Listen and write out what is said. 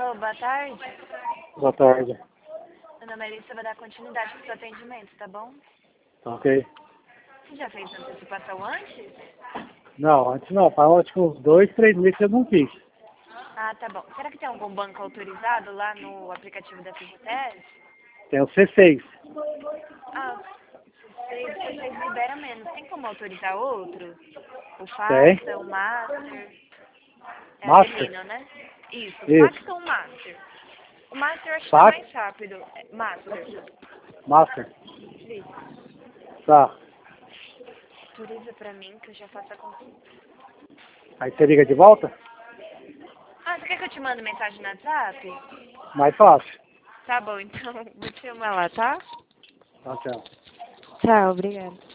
Alô, boa tarde. Boa tarde. Meu nome é Elisa, vou dar continuidade pro seu atendimento, tá bom? Tá ok? Você já fez antecipação antes? Não, antes não. Faz tipo uns 2, 3 meses eu não fiz. Ah, tá bom. Será que tem algum banco autorizado lá no aplicativo da FGTS? Tem o C6. Ah, vocês liberam menos. Tem como autorizar outros? O Tem. Facta, o Master? É Master? Adelino, né? Isso, Isso. Facta ou Master? O Master eu acho que é Fax? mais rápido. Master. Master. Isso. Tá. Autoriza pra mim que eu já faço a consulta. Aí você liga de volta? Ah, você quer que eu te mande mensagem no WhatsApp? Mais fácil. Tá bom, então. Vou te chamar lá, tá? Tá, tchau. Tchau, obrigada.